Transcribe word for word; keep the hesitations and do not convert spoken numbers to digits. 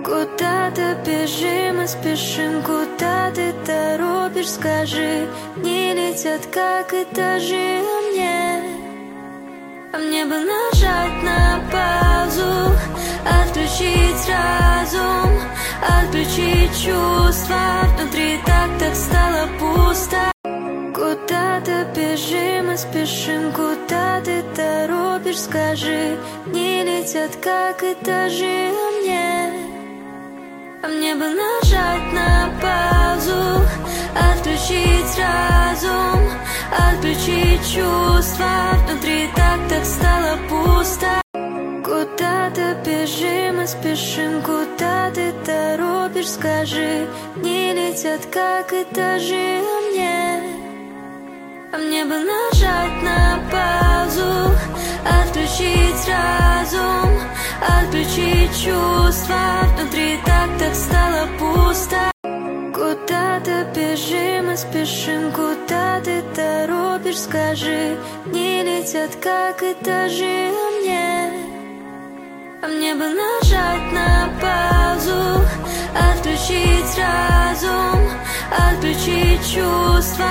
Куда-то бежим и спешим, куда ты торопишь, скажи. Не летят, как этажи, а мне А мне бы нажать на паузу, отключить разум, отключить чувства. Внутри так, так стало пусто. Куда-то бежим и спешим, куда ты торопишь, скажи. Не летят, как этажи, а мне А мне бы нажать на паузу, отключить разум, отключить чувства. Внутри так, так стало пусто. Куда-то бежим и спешим, куда ты торопишь, скажи. Не летят, как этажи, а мне А мне бы нажать на паузу, отключить разум, отключить чувства. Внутри так, так стало пусто. Куда-то бежим и спешим, куда ты торопишь, скажи. Не летят, как этажи, а мне А мне бы нажать на паузу, отключить разум, отключить чувства.